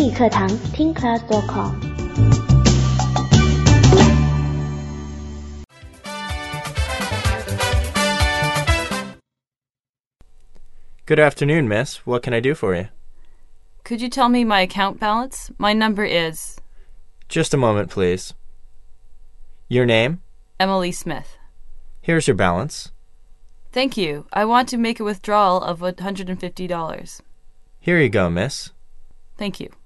语课堂听 class.com。 Good afternoon, miss. What can I do for you? Could you tell me my account balance? My number is... Just a moment, please. Your name? Emily Smith. Here's your balance. Thank you. I want to make a withdrawal of $150. Here you go, miss. Thank you.